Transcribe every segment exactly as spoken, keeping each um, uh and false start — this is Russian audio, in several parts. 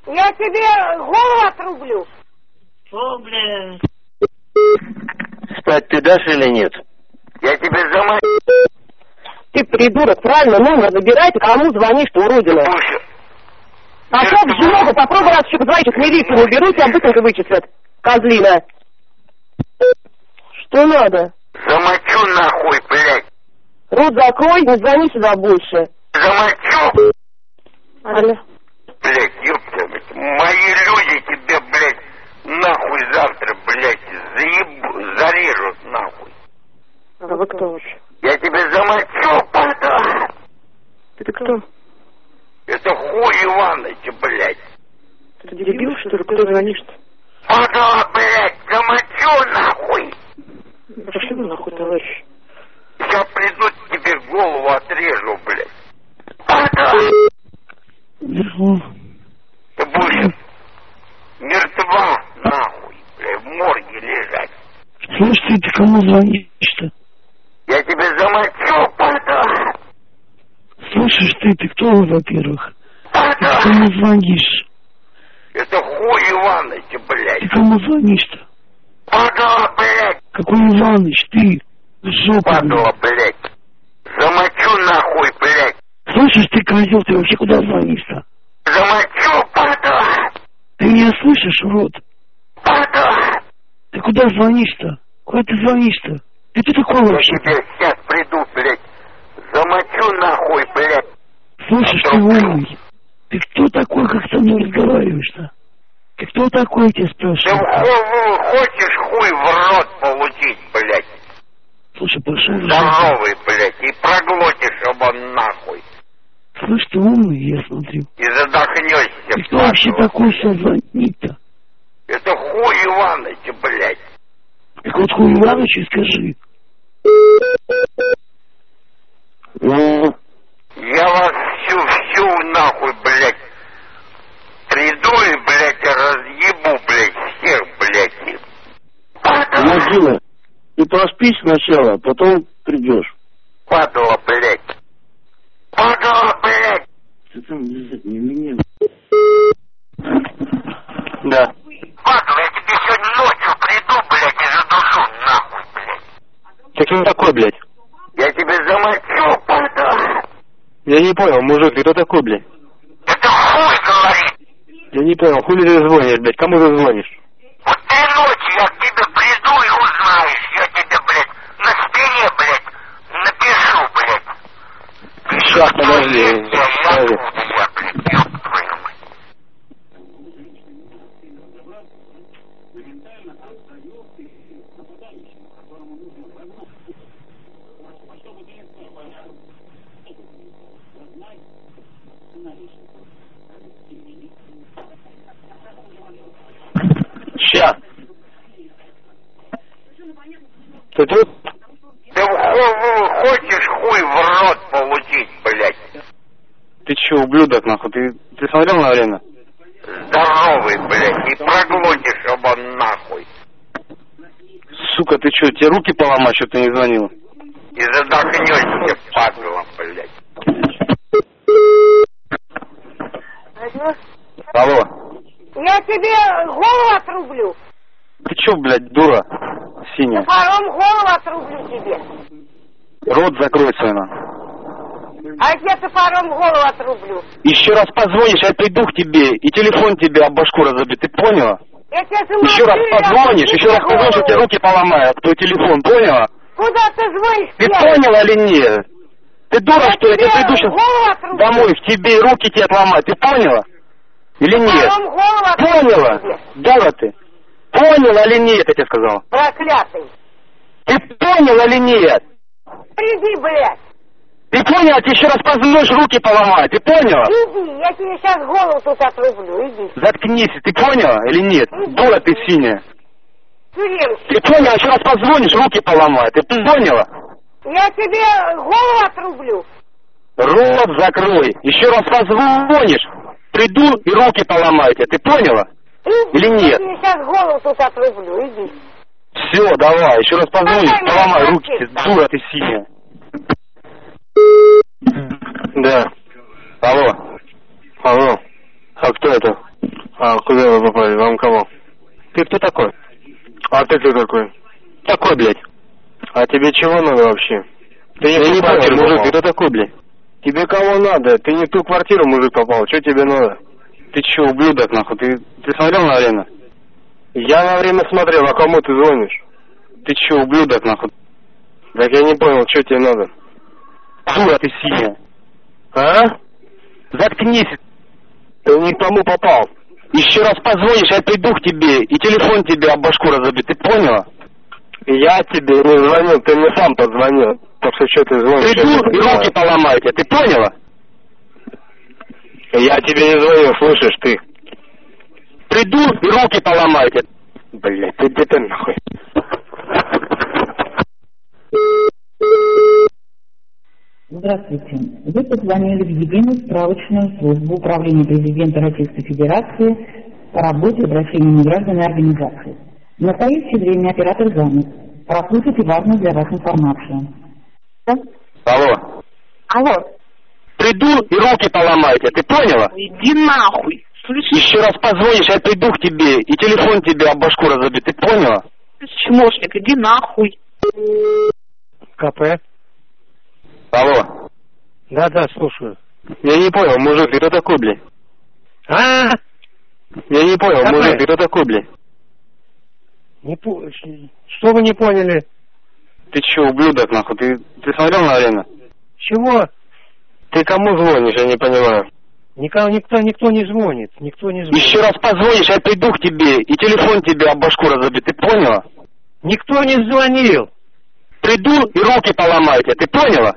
Я тебе голову отрублю. О, бля. Спать ты дашь или нет? Я тебе заманю. Ты придурок, правильно, номер набирай, ты кому звонишь-то, уродина? Пошел в жопу, попробуй раз еще позвонить, в милицию уберу, тебя быстренько вычислят, козлина. Что надо? Замочу нахуй, блядь. Рот закрой, не звони сюда больше. Замочу. Алло. Блядь, ёпта, блядь, мои люди тебе, блядь, нахуй завтра, блядь, заебу, зарежут, нахуй. А вы кто вообще? Я тебе замочу, падла. Ты кто? Это хуй Иваныч, блядь. Ты дебил, что ли? Кто звонишь-то? Падла, блядь, замочу, нахуй. Пошли вы нахуй, товарищ. Сейчас придут, тебе голову отрежу, блядь. Падла. Ты будешь мертва, нахуй, блядь, в морге лежать. Слышь, ты, ты кому звонишь-то? Я тебе замочу, падла. Слышишь ты, ты кто, во-первых? Падла. Ты кому звонишь? Это хуй Иваныч, блядь. Ты кому звонишь-то? Падла, блядь. Какой Иваныч, ты? Жопа. Падла, блядь. Замочу нахуй, блядь. Слышишь ты, козел, ты вообще куда звонишь-то? Замочу, падла. Ты меня слышишь, урод? Падла. Ты куда звонишь-то? Куда ты звонишь-то? Ты кто такой Я вообще? тебе сейчас приду, блядь. Замочу нахуй, блядь. Слышишь ты, умный? Ты кто такой, как со мной разговариваешь-то? Ты кто такой, я тебя Ты спрашиваю? ху- хочешь хуй в рот получить, блядь? Слушай, пошел в жопу. Здоровый, блядь, и проглотишь его нахуй. Слышь, ты умный, я смотрю. И задохнешься. Ты кто вообще такой сейчас звонит-то? Это хуй Иваныч, блядь. Так вот хуй Ивановичу скажи. Ну, я вас всю, всю нахуй, блядь, приду и, блядь, разъебу, блядь, всех, блядь. Владимир, ты проспись сначала, потом придешь. Падла, блядь. Падла, блядь. Ты там не меня. Да. Падла, я тебе сегодня ночью приду, блядь, и задушу нахуй, блядь. Ты кто такой, блядь? Я тебе замочу, падла. Я не понял, мужик, ты кто такой, блядь? Это хуй говорит. Я не понял, хули ты звонишь, блядь, кому ты звонишь? Вот три ночи я к тебе приду и узнаешь. Я тебе, блядь, на спине, блядь, напишу, блядь. Сейчас, подожди. Я, я, я, я, блядь, ёб твою мать. Ща. Ты тут? Ты ху- хочешь хуй в рот получить, блядь? Ты че, ублюдок, нахуй? Ты, ты смотрел на время? Здоровый, блядь, и проглотишь его нахуй. Сука, ты че, тебе руки поломать, что ты не звонил? И задохнешься, падла, блядь. Алло. Алло. Я тебе голову отрублю. Ты че, блядь, дура синяя? Топором голову отрублю тебе. Рот закрой свой, на. А я топором голову отрублю. Еще раз позвонишь, я приду к тебе, и телефон тебе об башку разобью, ты поняла? Я тебе Еще раз позвонишь, еще раз позвонишь, я тебе руки поломаю, твой телефон, поняла? Куда ты звонишь? Ты я? поняла или нет? Ты дура, Я что ли? Я тебе тебе приду сейчас голову отрублю. домой, в тебе и руки тебе отломать, ты поняла? Или нет? Топором голову отрублю Поняла? тебе. Дура ты? Поняла или нет, я тебе сказал? Проклятый. Ты поняла или нет? Иди, блядь. Ты поняла, я тебе еще раз позвонишь, руки поломаю, ты поняла? Иди, я тебе сейчас голову тут отрублю, иди. Заткнись, ты поняла или нет? Иди. Дура ты синяя. Тюремщик. Ты поняла, еще раз позвонишь, руки поломаю, ты поняла? Я тебе голову отрублю. Рот закрой. Еще раз позвонишь, приду и руки поломаю тебе, ты поняла? Иди, Или нет? я тебе сейчас голову тут отрублю, иди. Все, давай, еще раз позвонишь, Давай, поломай давай, руки, давай. дура ты синяя. Да. Алло. Алло. А кто это? А куда вы попали? Вам кого? Ты кто такой? А ты кто такой? Такой, блядь. А тебе чего надо вообще? Ты не, не понял, мужик, ты кто такой, блядь? Тебе кого надо? Ты не в ту квартиру, мужик, попал. Что тебе надо? Ты че, ублюдок, нахуй? Ты, ты смотрел на время? Я на время смотрел, а кому ты звонишь? Ты че, ублюдок, нахуй? Так я не понял, что тебе надо? Дура ты синяя. А? Заткнись. Ты не к тому попал. Еще раз позвонишь, я приду к тебе, и телефон тебе об башку разобью, ты поняла? Я тебе не звонил, ты мне сам позвонил. Так что что ты звонишь? Приду и руки поломайте, ты поняла? Я тебе не звоню, слышишь ты? Приду и руки поломайте. Блять, ты где ты нахуй? Здравствуйте. Вы позвонили в единую справочную службу Управления Президента Российской Федерации по работе и обращениям граждан и организаций. В настоящее время оператор занят. Прослушайте важную для вас информацию. Да? Алло. Алло. Приду и руки поломайте, ты поняла? Иди нахуй. Слышишь? Еще раз позвонишь, я приду к тебе, и телефон тебе об башку разобью, ты поняла? Чмошник, иди нахуй. КП. Алло. Да-да, слушаю. Я не понял, мужик, ты кто такой, блядь? А? Я не понял, КП. мужик, ты кто такой, блядь? Не по... Что вы не поняли? Ты че, ублюдок, нахуй? Ты, ты смотрел на время? Чего? Ты кому звонишь, я не понимаю. Никого, никто, никто не звонит, никто не звонит. Еще раз позвонишь, я приду к тебе, и телефон тебе об башку разобью, ты поняла? Никто не звонил. Приду и руки поломайте, ты поняла?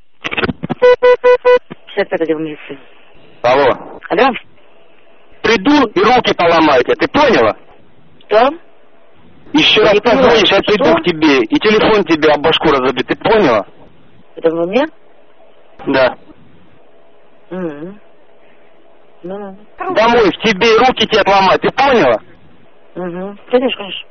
Сейчас это вместе. Алло. Алло. Приду и руки поломайте, ты поняла? Что? Еще раз позвонишь, я приду к тебе, и телефон тебе об башку разобью, ты поняла? Это в уме? Да. Mm-hmm. Ну, домой, в тебе и руки тебе отломать, ты поняла? Угу. Конечно, конечно.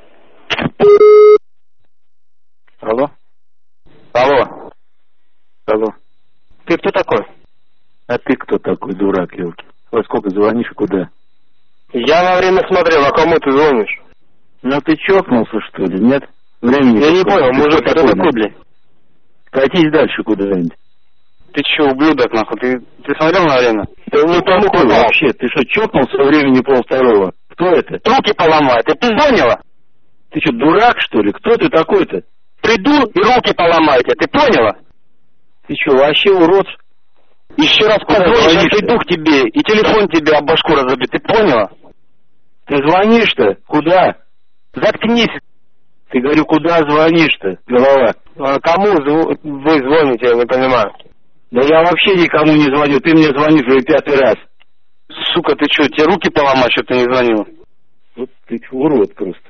Алло? Алло? Алло? Ты кто такой? А ты кто такой, дурак, елки? Во сколько звонишь и куда? Я во время смотрел, а кому ты звонишь? Ну ты чокнулся, что ли, нет? Времени я не понял, мужик, ты кто такой, блядь? Катись дальше куда-нибудь. Ты че, ублюдок, нахуй? Ты, ты смотрел на арену? Ты не тому вообще. Ты что, чокнулся времени полвторого? Кто это? Руки поломай, ты поняла? Ты что, дурак, что ли? Кто ты такой-то? Приду и руки поломайте, ты поняла? Ты что, вообще урод? Еще раз позвонишь, я приду к тебе, и телефон тебе об башку разобью, ты поняла? Ты звонишь-то? Куда? Заткнись. Ты, говорю, куда звонишь-то, голова? А кому зв... вы звоните, я не понимаю. Да я вообще никому не звоню, ты мне звонишь уже пятый раз. Сука, ты что, тебе руки поломать, что ты не звонил? Вот ты урод просто.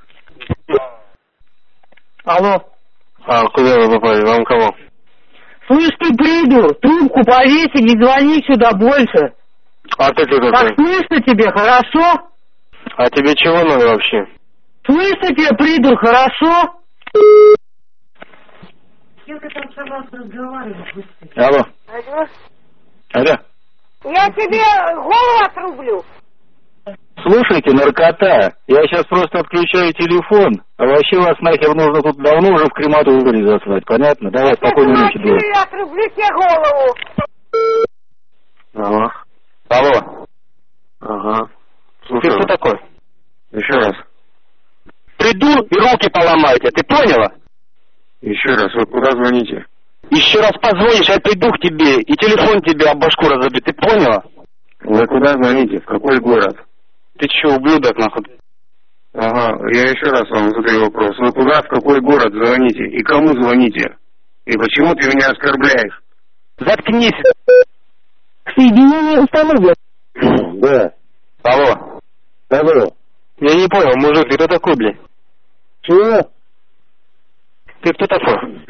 Алло. А куда вы попали, вам кого? Слышь ты, придур, трубку повесь и не звони сюда больше. А ты кто такой? Так слышно тебе, хорошо? А тебе чего надо вообще? Слышно тебе, придур, хорошо? Алло. Алло. Алло. Я тебе голову отрублю. Слушайте, наркота, я сейчас просто отключаю телефон, а вообще вас нахер нужно тут давно уже в крематорий заслать, понятно? Давай, спокойной ночи, дура. Я отрублю тебе голову. Алло. Алло. Ага. Слушай, ты кто такой? Еще раз. Приду и руки поломайте, ты поняла? Еще раз, вы куда звоните? Еще раз позвонишь, я приду к тебе, и телефон тебе об башку разобью, ты поняла? Вы куда звоните? В какой город? Ты че, ублюдок, нахуй? Ага, я еще раз вам задаю вопрос. Вы куда, в какой город звоните? И кому звоните? И почему ты меня оскорбляешь? Заткнись! Соединение установлено. Да. Алло. Алло. Я не понял, мужик, ты кто такой, блядь? Чего? Ты кто такой?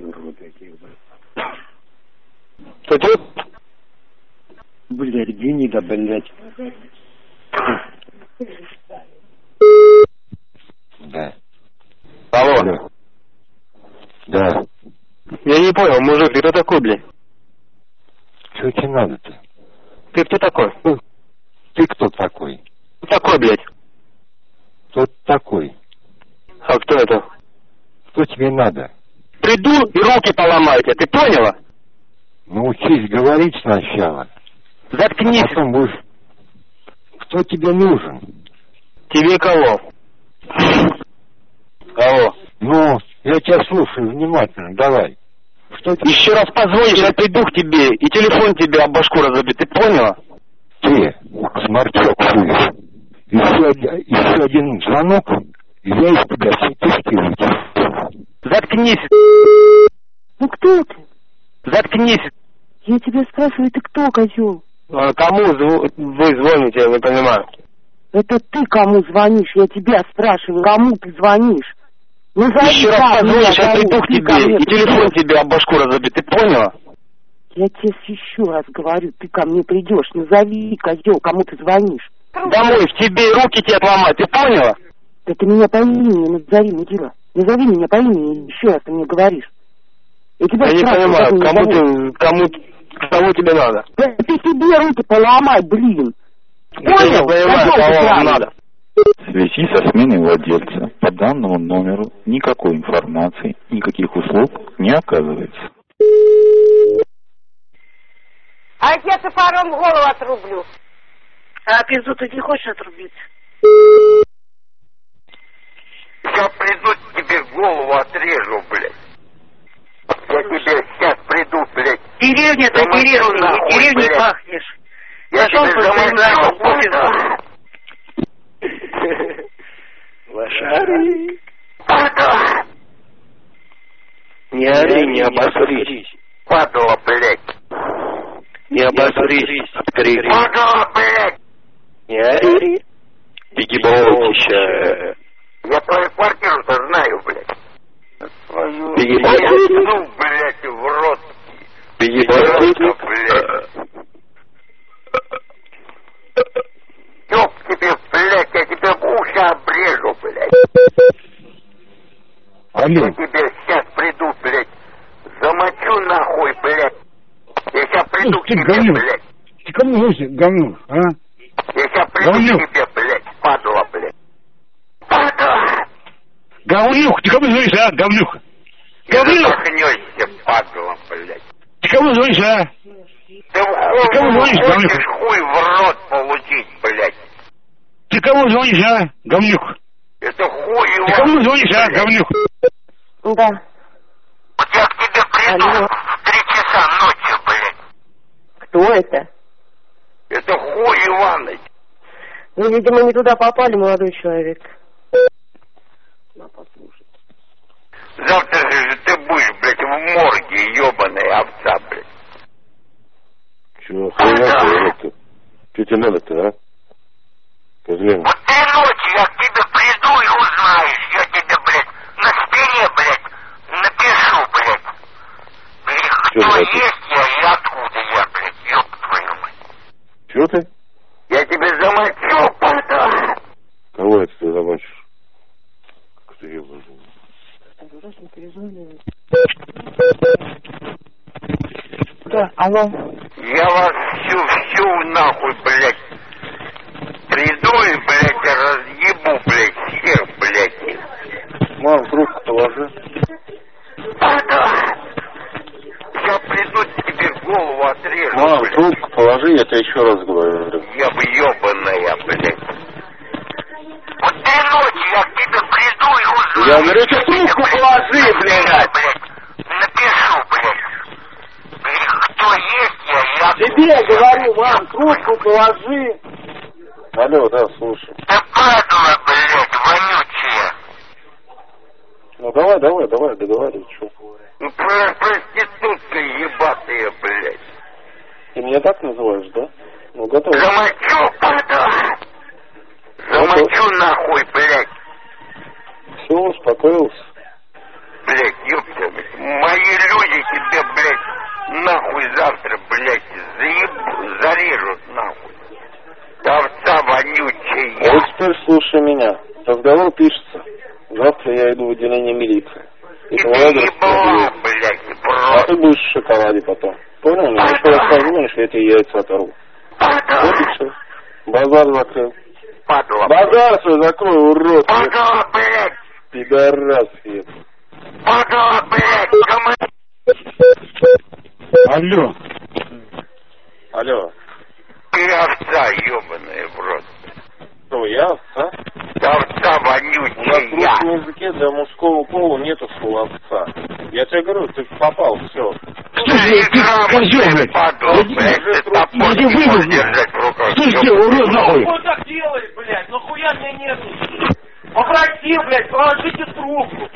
Кто ты? Блядь, гнида, блядь. Да. Алло. Да. Я не понял, мужик, ты кто такой, блядь? Что тебе надо-то? Ты кто такой? Ты кто такой? тебе надо? Приду и руки поломаю тебе, ты поняла? Научись говорить сначала. Заткнись. А потом будешь... Кто тебе нужен? Тебе кого? Кого? Ну, я тебя слушаю внимательно, давай. Что ты... Еще раз позвонишь, я приду к тебе и телефон тебе об башку разобью, ты поняла? Ты, сморчок, слышишь? Еще один, еще один звонок, и я из тебя все кишки вытяну. Заткнись. Ну кто ты? Заткнись. Я тебя спрашиваю, ты кто, козел? А кому зв... вы звоните, я не понимаю. Это ты кому звонишь? Я тебя спрашиваю, кому ты звонишь? Ну, еще раз позвонишь, я приду к тебе и телефон тебе об башку разобью, ты поняла? Я тебе еще раз говорю, ты ко мне придешь, назови, козел, кому ты звонишь. Домой, в тебе руки тебе отломать, ты поняла? Да ты меня по имени назови, мудила. Назови меня по имени, еще раз ты мне говоришь. Я, тебя я не понимаю, кому ты, кому, кому тебе надо? Да ты себе руки поломай, блин. Понял? Я не понимаю, кого вам надо. В связи со сменой владельца по данному номеру никакой информации, никаких услуг не оказывается. А я тебе топором голову отрублю. А пизду ты не хочешь отрубить? Я приду, тебе голову отрежу, блядь. Я тебе сейчас приду, блядь. Деревня ты деревня, не деревней пахнешь. Я тебе замочу. Лошары. Не ори, не обосрись. Падала, блядь. Не обосрись. Открыли. Падала, блядь. Не ори. Беги, болтища. Я твою квартиру-то знаю, блядь. Твою... Беги, ну, блядь, в рот. Беги, болтища. блядь. Ёб тебе, блядь, я тебе уши обрежу, блядь. Алло. Я тебе сейчас приду, блядь. Замочу нахуй, блядь. Я сейчас приду к тебе, говнюк. блядь. Ты кому звонишь, говнюк, а? Я сейчас приду Говнюк. к тебе, блядь, падла, блядь. Падла! Говнюк, ты кому звонишь, а, говнюк? Говнюк! Замахнёшься, падла, блядь. Ты кому звонишь, а? Ты хуй, кому звонишь, говнюк? хочешь хуй в рот получить, блядь. Ты кому звонишь, а, говнюк? Это хуй его. Ты кому звонишь, а, говнюк? Да. Я к тебе приду Алло. в три часа ночи, блядь. Кто это? Это хуй Иваныч. Вы, видимо, не туда попали, молодой человек. На, послушай. Завтра же ты будешь, блядь, в морге, ебаная овца, блядь. Чего, хуйня ты? Что тебе надо-то, а? Козлина. Вот три ночи я к тебе приду и узнаешь. Я тебе, блядь, на спине, блядь, напишу, блядь. Блядь, кто Чё, есть я и откуда я, блядь, ёб твою мать. Чего ты? Я тебе замочу, падла. Кого это ты замочишь? Как ты ебаный? Да, алло. Я вас всю-всю нахуй, блядь. Приду и, блядь, разъебу, блядь, всех, блядь. Мам, трубку положи. Падла. Я приду, тебе голову отрежу, Мам, блядь. трубку положи, я тебе еще раз говорю. Я бы ебаная, блядь. Вот три ночи я к тебе приду и узнаю. Я говорю, ты трубку положи, блядь. Напишу, блядь. Блядь, кто есть я, я... Тебе говорю, мам, трубку положи. Алло, да, слушай. Да падла, блядь, вонючая. Ну давай, давай, давай, договаривай, что. Ну, про проститутка ебатая, блядь. Ты меня так называешь, да? Ну, готов. Замочу, падла. Замочу нахуй, блядь. Все, успокоился. Блядь, ёпта, блядь. Мои люди тебе, блядь, нахуй завтра, блядь, заеб... зарежут, нахуй. Овца вонючая. А вот теперь слушай меня. Разговор пишется. Завтра я иду в отделение милиции. И ты ебала, блядь, А просто. ты будешь в шоколаде потом. Понял меня? Еще раз позвонишь, я тебе яйца оторву. Вот и все. Базар закрыл. Падла. Базар свой закрой, урод. Падла, блядь. Пидорас, еб. Падла, блядь, кому... Алло. Алло. Ты овца, ебаная в рот. Что, я овца? Овца У нас вонючая в я. русском языке для мужского пола нету слова овца. Я тебе говорю, ты попал, все. Слушай, ты козёл, блядь. Падла, блядь, ты топор Иди не выбор, можешь блядь. держать в руках. Слушай, урод нахуй. Что так делаешь, блядь? Нахуя меня нету? Попроси, блядь, положите трубку.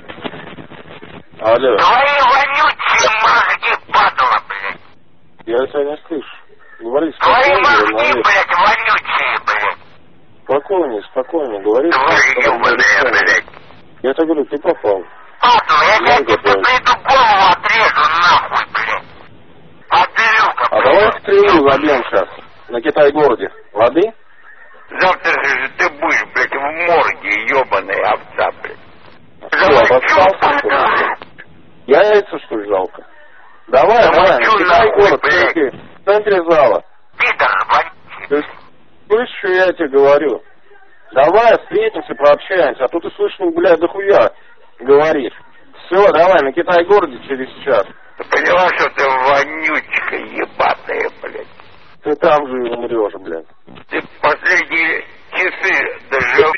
Алло. Твои вонючие мозги, падла, блядь. Я тебя не слышу. Говори Твои спокойнее, мозги, говори. блядь, вонючие, блядь. Спокойнее, спокойнее, говори. Твои ебаные, блядь. Я тебе говорю, ты попал. Падла, я Я тебе готов. приду голову отрежу нахуй, блядь. Отберу-ка, А давай стрелу забьем сейчас на Китай-городе. Лады? Завтра же ты будешь, блядь, в морге, ебаная овца, блядь. Что, обоссался, что ли? Я яйца, что ли, жалко? Давай, Да давай, молчу на нахуй, Китай-город, блядь. ты в центре зала. Пидор, вонючий. Ты слышишь, что я тебе говорю? Давай встретимся, пообщаемся, а то ты слышал, блядь, дохуя говоришь. Все, давай, на Китай-городе через час. Ты поняла, что ты вонючка ебаная, блядь? Ты там же и умрешь, блядь. Ты последние часы дожил.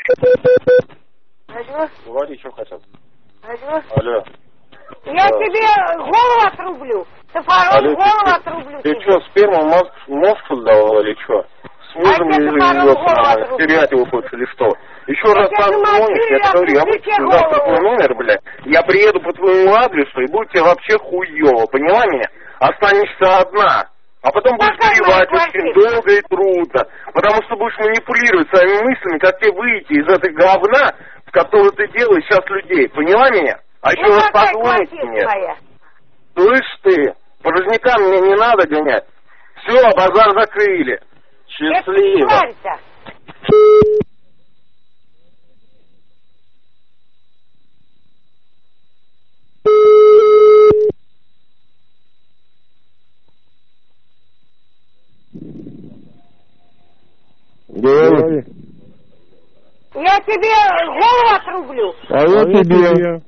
Алло, Говори, что хотят. алло. Алло. Я Да. тебе голову отрублю. Топором Алло, голову ты- отрублю Ты тебе. что, сперму мозг, мозг создавал или что? С мужем А не тебе топором живется, голову нормально, отрублю. стерять его хочешь или что? Еще Я раз тебе позвонишь, я замочу, говорю, я отрублю буду тебе завтра голову. твой номер, блядь, я приеду по твоему адресу и будет тебе вообще хуево, поняла меня? Останешься одна. А потом будешь Какая горевать моя очень квартира? долго и трудно. Потому что будешь манипулировать своими мыслями, как тебе выйти из этой говна, в которую ты делаешь сейчас людей. Поняла меня? А еще Ну, раз какая позвонить квартира мне. твоя? Слышь ты, порожнякам мне не надо гонять. Все, базар закрыли. Это Счастливо. тварь-то. Говори. Я тебе голову отрублю. А я тебе.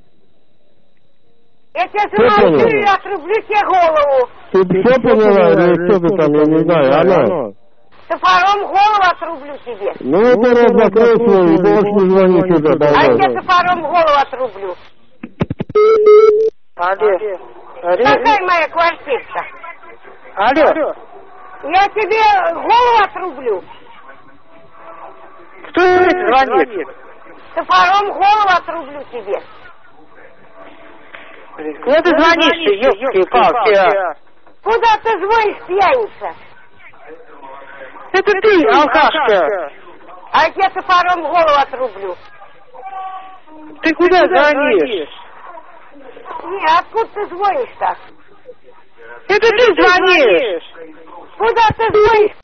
Я тебя Что замочу поняла? и отрублю тебе голову. Ты все поняла или что ты там, я не знаю, она? Топором голову отрублю тебе. Ну, это рот закрой свой и больше не звони сюда, А я тебе давай. топором голову отрублю. Алло. Алло. Какая моя квартира-то? Алло. Я тебе голову отрублю. Кто звонит? Топором голову отрублю тебе. Куда ты звонишь, ёпки-палки, а? Куда ты звонишь, пьяница? Это ты, алкашка. А я тебе топором голову отрублю. Ты куда звонишь? Не, откуда ты звонишь-то? Это ты звонишь. Куда ты звонишь?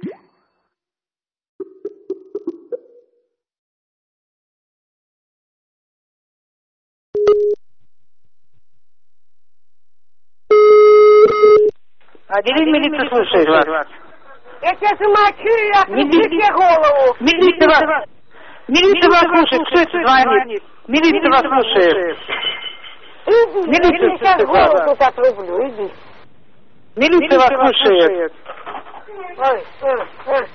Отдели милицию, слушай вас. Я тебя замочу и отрублю Не- тебе голову. Милиция вас... Милиция вас слушает. Кто это звонит? Милиция вас слушает. Иди, я Милиция тебе сейчас слушает голову вас. тут отрублю, иди. Милиция вас слушает. Ой, ой, ой.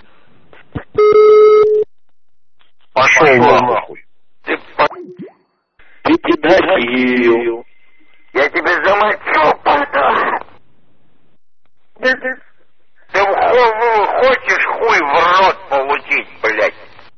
Пошел нахуй. Ты по... Ты педофил. Я тебя замочу, падла. Ты, ты в ху- хочешь хуй в рот получить, блядь?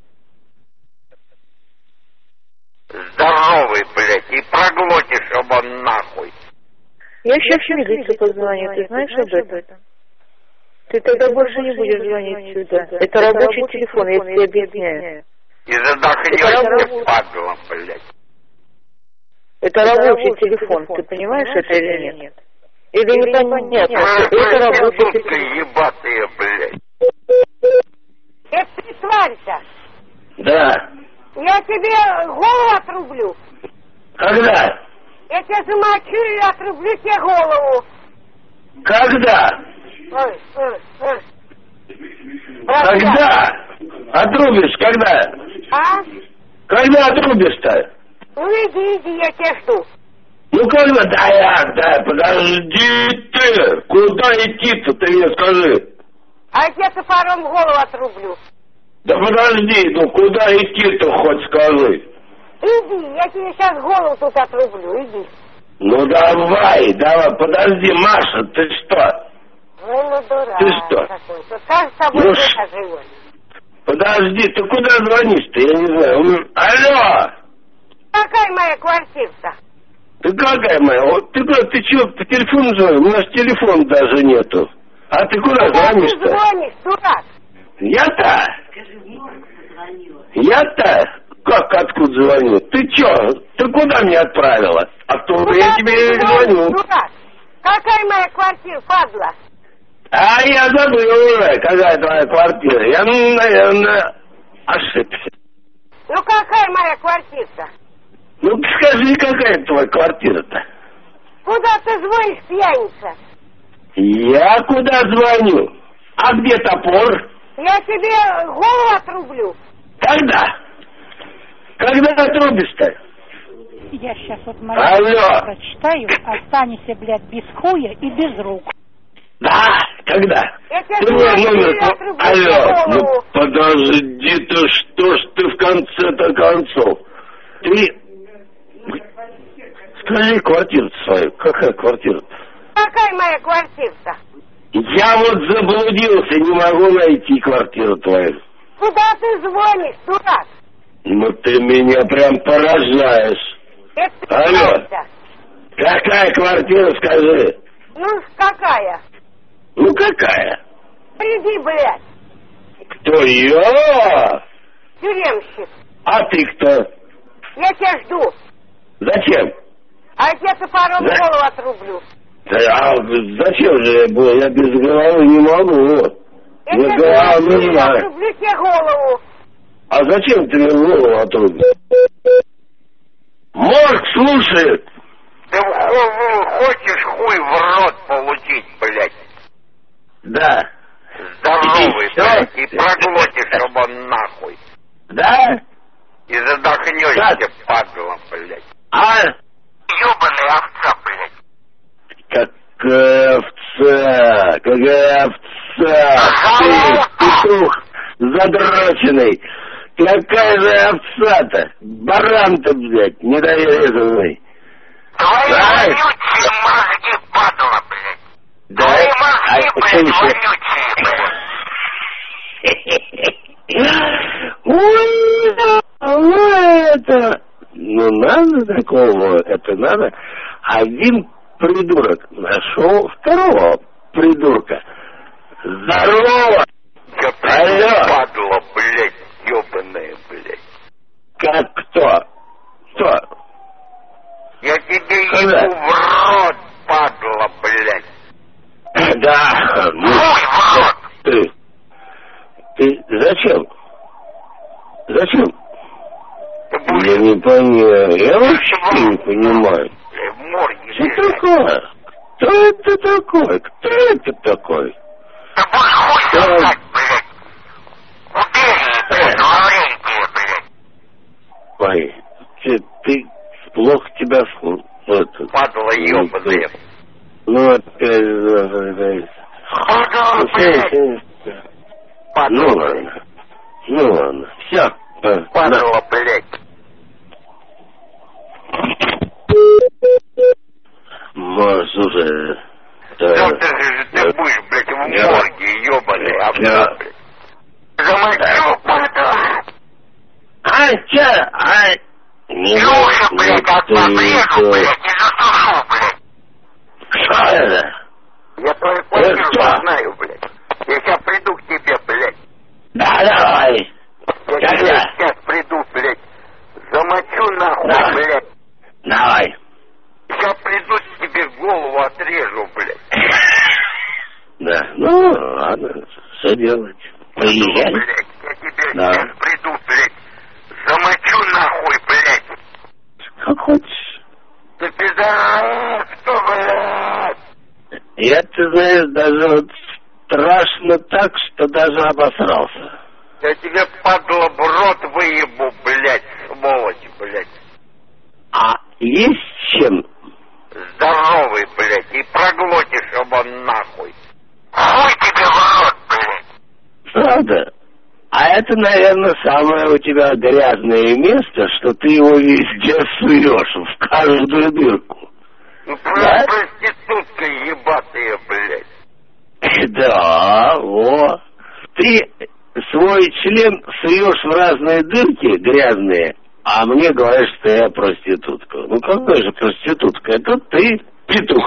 Здоровый, блядь, и проглотишь его нахуй. Я сейчас в милицию позвоню, ты знаешь об этом? Ты тогда больше не будешь звонить сюда. Это рабочий телефон, я тебе объясняю. И задохнешься, падла, блядь. Это рабочий телефон, ты понимаешь это или нет? Или непонятно, это рабочий Сука телефон. ебатые, блядь. Это ты тварь-то. Да. Я тебе голову отрублю. Когда? Я тебя замочу и отрублю тебе голову. Когда? Ой, ой, ой. Когда? Отрубишь, когда? А? Когда отрубишь-то? Ну иди, иди, я тебя жду. Ну когда? Да я, да, подожди ты. Куда идти-то, ты мне скажи? А я тебе топором голову отрублю. Да подожди, ну куда идти-то хоть скажи? Иди, я тебе сейчас голову тут отрублю, иди. Ну давай, давай, подожди, Маша, ты что? Ой, ну дурак. Ты что? Какой-то. Как с тобой Ну, душа живет? Подожди, ты куда звонишь-то, я не знаю. Алло! Какая моя квартира-то? Ты какая моя? Вот ты куда, ты чего, по телефону звонишь? У нас телефона даже нету. А ты куда Куда звонишь-то? ты звонишь, дурак? Я-то? Я-то? Как, откуда звоню? Ты чё? Ты куда меня отправила? Оттуда Куда я тебе ты звоню. звонишь, дурак? Какая моя квартира, падла? А я забыл уже, какая твоя квартира. Я, наверное, ошибся. Ну какая моя квартира-то? Ну скажи, какая твоя квартира-то? Куда ты звонишь, пьяница? Я куда звоню? А где топор? Я тебе голову отрублю. Когда? Когда отрубишь-то? Я сейчас вот Алло. молитву прочитаю, останешься, блядь, без хуя и без рук. Да, когда? Я тебе Ты говорю, мне номер... я отрублю Алло, ну голову. подожди ты, что ж ты в конце-то концов? Ты... Скажи квартиру свою, какая квартира-то? Какая моя квартира-то? Я вот заблудился, не могу найти квартиру твою. Куда ты звонишь, дурак? Ну ты меня прям поражаешь. Это ты Алло. знаешь-то. Какая квартира, скажи? Ну, какая? Ну какая? Приди, блядь, Кто я? тюремщик. А ты кто? Я тебя жду. Зачем? А я тебе топором Да. голову отрублю. Да, а зачем же я был? Я без головы не могу. Я Мне тебе голова говорю, нужна. отрублю тебе голову. А зачем ты мне голову отрубишь? Морг слушает. Ты ху- хочешь хуй в рот получить, блядь? Да. Здоровый, И всё? блядь, и проглотишь его нахуй. Да? И задохнешься, падла, блядь. А? Ёбаная овца, блядь. Какая овца, какая овца. Ты, петух задроченный. Какая же овца-то? Баран-то, блядь, недоверенный. Твои Знаешь? вонючие мозги, падла, блядь. Да? Твои А мозги, что блядь, еще? вонючие, блядь. Ой, ну это... Ну надо такого, это надо. Один придурок нашел второго придурка. Здорово! Алло! Падла, блядь, ёбаная, блядь. Как кто? Кто? Я тебе Когда? ебу в рот, падла, блядь. Да, ну, Хуй в рот. ты, ты зачем? Зачем? Я не понимаю, я вообще не понимаю. В морге Что лежать. такое? Кто это такой? Кто это такой? Да будешь хуй сосать, блядь. Убери, блядь, Лаврентия, блядь. Ой, ты, ты плохо тебя слушал. Падла ёбаная. Ну, опять... э, Падла, Ну, блядь. Ну Падла, ладно. Ну ладно. Все. падла, блядь. Может, слушай. Завтра же ты будешь, блядь, в морге, ёбаная овца, блядь. Замочу, падла. А, че? А... Не Уши, блядь, отрежу, блядь, и засушу, блядь. Что это? Я твою квартиру знаю, блядь. Я сейчас приду к тебе, блядь. Да, давай. Я Когда? тебе сейчас приду, блядь. Замочу нахуй, Да. блядь. Давай. Сейчас приду, тебе голову отрежу, блядь. Да. Ну, ладно. Что делать? Приезжай. Блядь, я тебе Да. сейчас приду, блядь. Замочу нахуй, блядь. Как хочешь. Ты пидорас, что, блядь? Я, ты знаешь, даже вот страшно так, что даже обосрался. Я тебе, падла, в рот выебу, блядь, сволочь, блядь. А есть чем А это, наверное, самое у тебя грязное место, что ты его везде суешь, в каждую дырку. Ну, да? Проститутка ебатая, блядь. Да, во. Ты свой член суешь в разные дырки грязные, а мне говоришь, что я проститутка. Ну, какая же проститутка? Это ты, петух.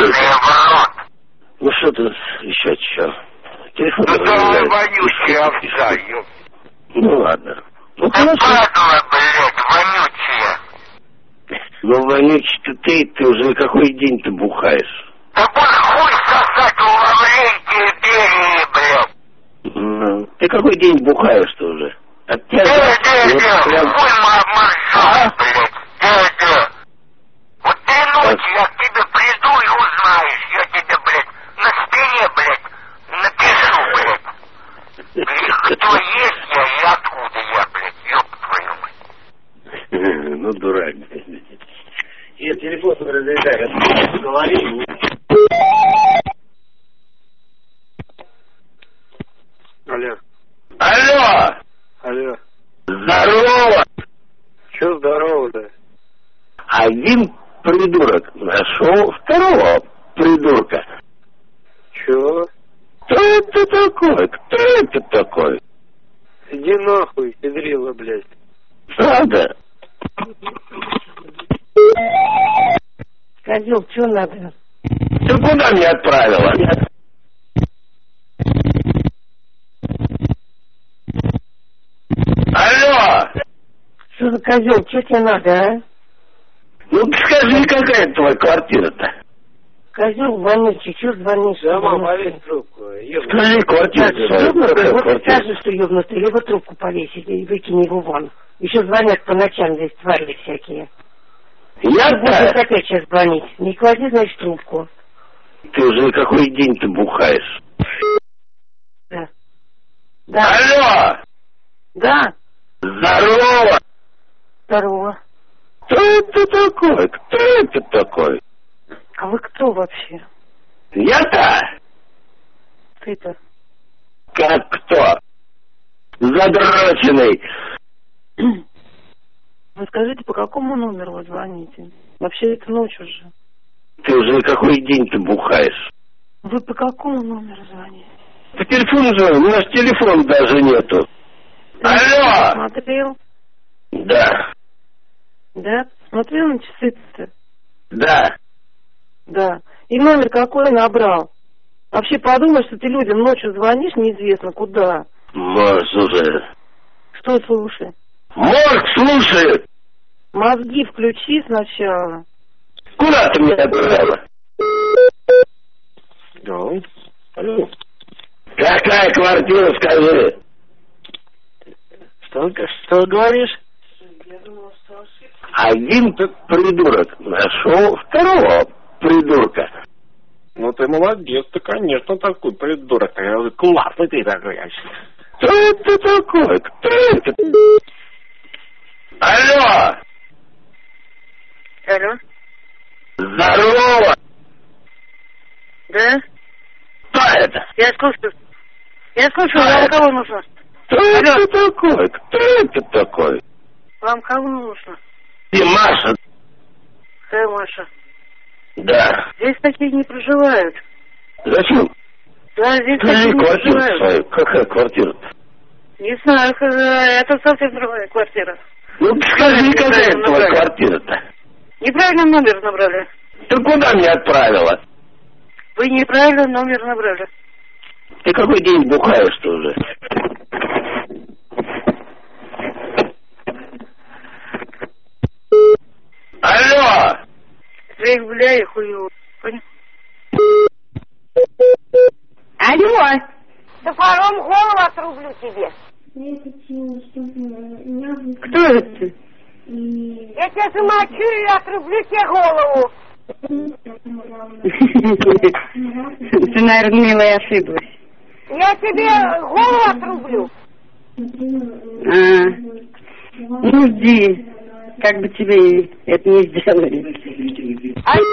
Ну, что ты еще что? Телефон. Ну, давай вонючая овца, ёп. Ну, ладно. Ну, да падла, блядь, вонючая. Ну, вонючий ты, ты уже какой день-то бухаешь? Да будь хуй сосать у Лаврентия Берии, блядь. Ну, ты какой день бухаешь-то уже? От тебя... Да-да-да, прям... хуй маршал, блядь, да-да. Вот три ночи я к тебе приду и узнаешь, я тебе, блядь, на спине, блядь, напишу, блядь. Кто есть я и откуда я, блядь, ёб твою мать. Ну, дурак, блядь. Я телефон разрезаю, говори. Алло. Алло! Алло. Здорово! Че здорово-то? Один придурок нашел второго придурка. Че? Кто это такой? Кто это такой? Иди нахуй, педрила, блядь. Правда? Козел, что надо? Ты куда меня отправила? Алло! Что за козел, что тебе надо, а? Ну, скажи, какая твоя квартира-то? Козел вонючий, что звонишь? Сама повесь трубку. Скажи, квартира твоя. Ёбнутый, вот и скажи, что ёбнутый, либо трубку повесить и выкини его вон. Еще звонят по ночам здесь твари всякие. Я-то? Буду опять сейчас звонить. Не клади, значит, трубку. Ты уже какой день-то бухаешь? Да. Да. Алло! Да. Здорово! Здорово. Кто это такой? Кто это такой? А вы кто вообще? Я-то? Ты-то? Как кто? Задроченный. Вы скажите, по какому номеру вы звоните? Вообще это ночь уже. Ты уже какой день-то бухаешь? Вы по какому номеру звоните? По телефону звоню, у нас телефона даже нету. Ты Алло! Смотрел? Да. Да? Смотрел на часы-то? Да. Да. И номер какой набрал? Вообще подумай, что ты людям ночью звонишь неизвестно куда. Может, слушай. Что слушай? Мозг слушает. Мозги включи сначала. Куда ты меня отправила? Алло. Алло. Какая квартира, скажи? Что, что говоришь? Один придурок нашел второго придурка. Ну ты молодец, ты, конечно, такой придурок. Классный ты такой. Кто это такой? Кто это? Алло! Алло? Здорово! Да? Кто это? Я слушаю. Я слушаю, вам кого нужно? Кто это такой? Кто это такой? Вам кого нужно? Ты Маша. Какая Маша? Да. Здесь такие не проживают. Зачем? Да, здесь Скажи такие не квартиру проживают. свою. Какая квартира-то? Не знаю, это совсем другая квартира. Ну, скажи, какая твоя квартира-то? Неправильно номер набрали. Ты куда меня отправила? Вы неправильно номер набрали. Ты какой день бухаешь-то уже? Алло! Эх, бля, и хуёво. Понял? Алло! Топором голову отрублю тебе. Кто это? Я тебя замочу и отрублю тебе голову. Ты, наверное, милая, ошиблась. Я тебе голову отрублю. А, ну жди, как бы тебе это не сделали.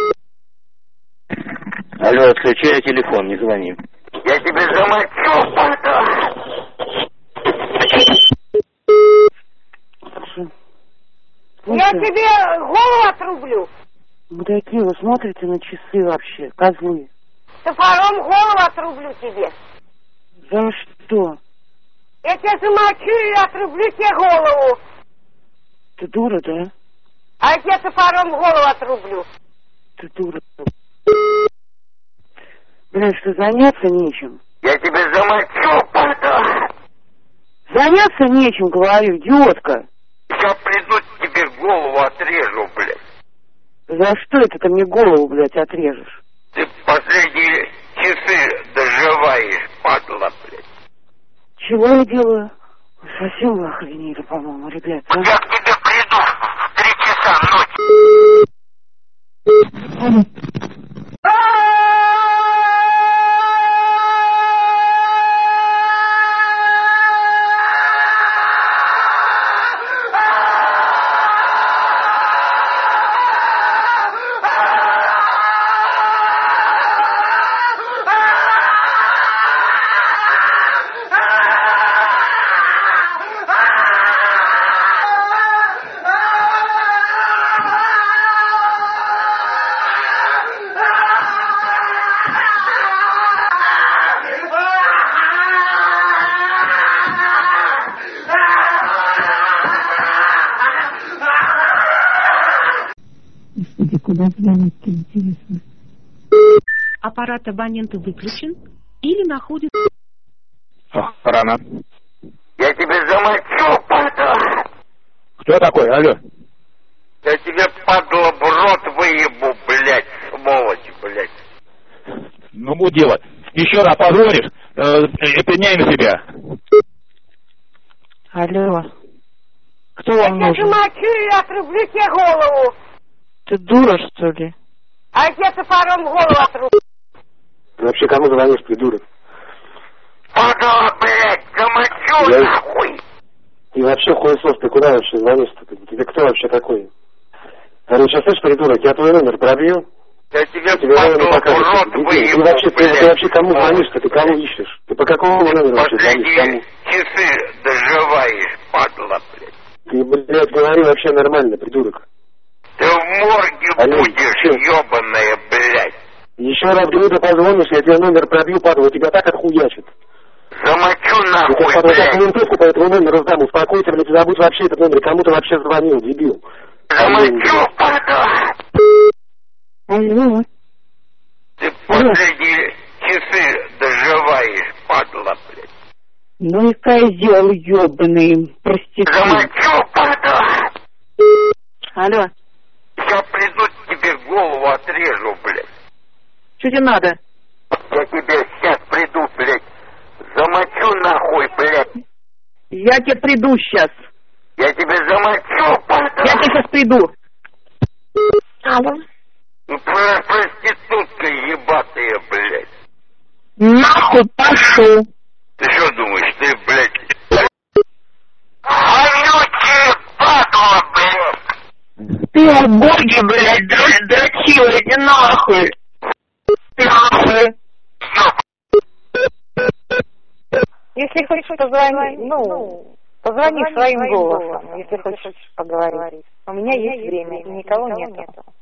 Алло, отключай телефон, не звони. Я тебе замочу, падла. Я тебе голову отрублю. Мудаки, вы смотрите на часы вообще, козлы. Топором голову отрублю тебе. За что? Я тебя замочу и отрублю тебе голову. Ты дура, да? А я тебе топором голову отрублю. Ты дура. Блин, что заняться нечем. Я тебе замочу, падла. Заняться нечем, говорю, идиотка. Сейчас приду, тебе голову отрежу, блядь. За что это ты мне голову, блядь, отрежешь? Ты последние часы доживаешь, падла, блядь. Чего я делаю? Совсем вы охренели, по-моему, ребят. А? Я к тебе приду в три часа ночи. Куда звонить-то, интересно? Аппарат абонента выключен или находится... Ах, рано. Я тебе замочу, падла. Кто такой, алло? Я тебе, падла, в рот выебу, блядь, сволочь, блядь. Ну, будь дело. Еще раз позвонишь, э, пеняй на себя. Алло. Кто я вам тебя нужен? замочу и отрублю тебе голову. Ты дура, что ли? А я тебе топором голову отрублю. Ты вообще кому звонишь, придурок? Падла, блядь, замочу, я... нахуй. И вообще, хуесос, ты куда вообще звонишь-то? Тебе кто вообще такой? Алло, сейчас слышишь, придурок, я твой номер пробью. Я тебе, тебе падла, в рот ты, выебу, ты, вообще, ты, блядь. ты вообще кому звонишь-то? Ты кого ищешь? Ты по какому номеру вообще звонишь? Кому? Часы доживаешь, падла, блядь. Ты, блядь, говори вообще нормально, придурок. Ты в морге Алло, будешь, что? ебаная, блядь. Еще раз говорю, ты позвонишь, я тебе номер пробью, падла, тебя так отхуячит. Замочу Я нахуй, тебе потом блядь. комментовку по этому номеру сдам, успокойся, блядь, забудь вообще этот номер, кому ты вообще звонил, дебил. Замочу, падла. Алло. Ты последние часы доживаешь, падла, блядь. Ну и козел ебаный, проститут. Замочу, падла. Алло. Я приду, тебе голову отрежу, блядь. Что тебе надо? Я тебе сейчас приду, блядь. Замочу нахуй, блядь. Я тебе приду сейчас. Я тебе замочу, падла. Я тебе сейчас приду. Алло. Ну, про- проститутка ебатая, блядь. Нахуй пошел. Ты что думаешь, ты, блядь? Вонючая падла, блядь. Ты о боге, блядь, дрочила, иди нахуй. Нахуй. Если хочешь позвонить, ну, позвони своим голосом, если хочешь поговорить. У меня есть время, и никого нету.